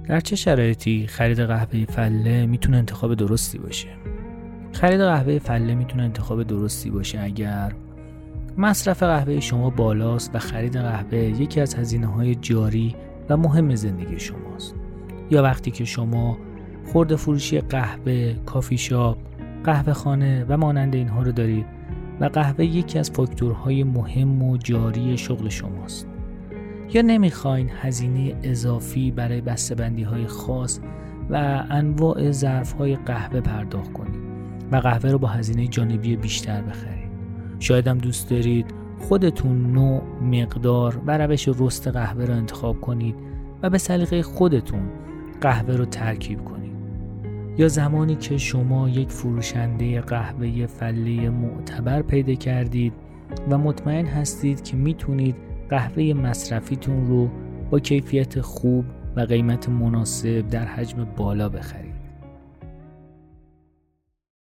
در چه شرایطی خرید قهوه فله میتونه انتخاب درستی باشه؟ خرید قهوه فله میتونه انتخاب درستی باشه اگر مصرف قهوه شما بالاست و خرید قهوه یکی از هزینه‌های جاری و مهم زندگی شماست، یا وقتی که شما خرده فروشی قهوه، کافی شاپ، قهوه خانه و مانند اینها رو دارید و قهوه یکی از فاکتورهای مهم و جاری شغل شماست، یا نمیخواین هزینه اضافی برای بسته‌بندی‌های خاص و انواع ظرف‌های قهوه پرداخت کنید و قهوه رو با هزینه جانبی بیشتر بخرید. شاید هم دوست دارید خودتون نوع، مقدار و روش رست قهوه رو انتخاب کنید و به سلیقه خودتون قهوه رو ترکیب کنید. یا زمانی که شما یک فروشنده قهوه فله معتبر پیدا کردید و مطمئن هستید که میتونید قهوه مصرفیتون رو با کیفیت خوب و قیمت مناسب در حجم بالا بخرید.